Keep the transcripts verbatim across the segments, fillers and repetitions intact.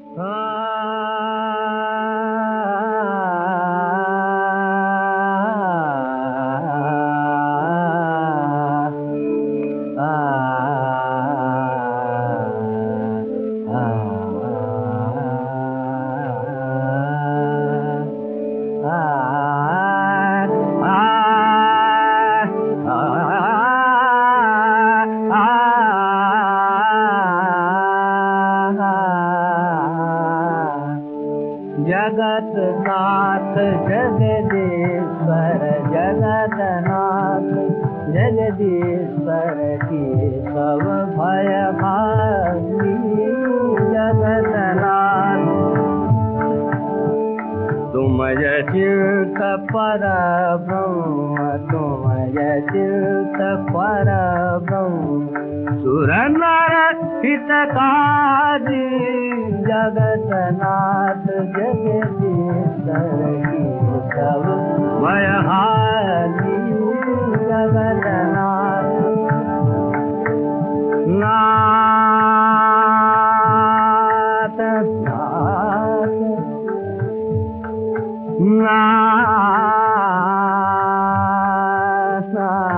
जगत नाथ जगदीश्वर जगतनाथ जगदीश्वर की सब भय भागी जगतनाथ तुम चित पर ब्रह्म तुम चित पर ब्रह्म सुर नर हितकारी जगतनाथ जगदीश्वर की सब भयहारी जगतनाथ नाथ नाथ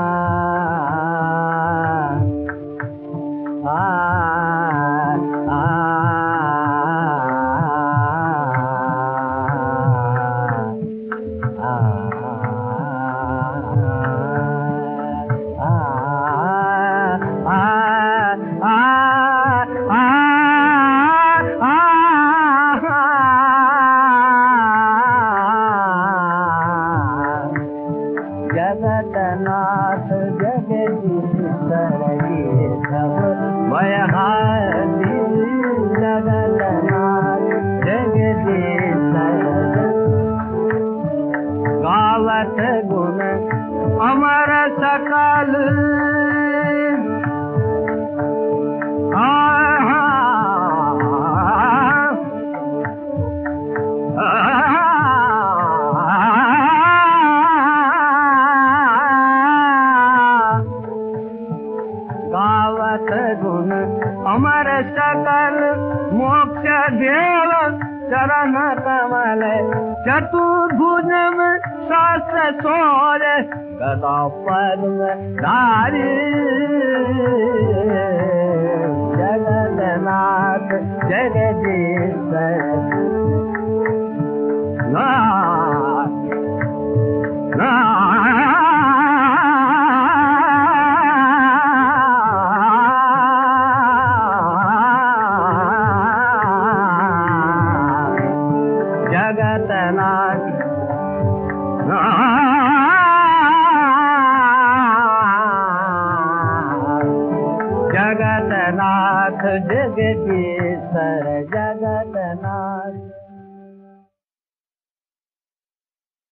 जगतनाथ जगदीश्वर की सब भयहारी जगतनाथ जगदीश्वर गावत गुण अमर सकल गावत गुण अमर सकल मोक्ष देव चरण कमल चतुर्भुज में सास सोर गदा पद्म धारी जगतनाथ जगदीश्वर नाथ जगतनाथ जगतनाथ जगदीश्वर जगतनाथ।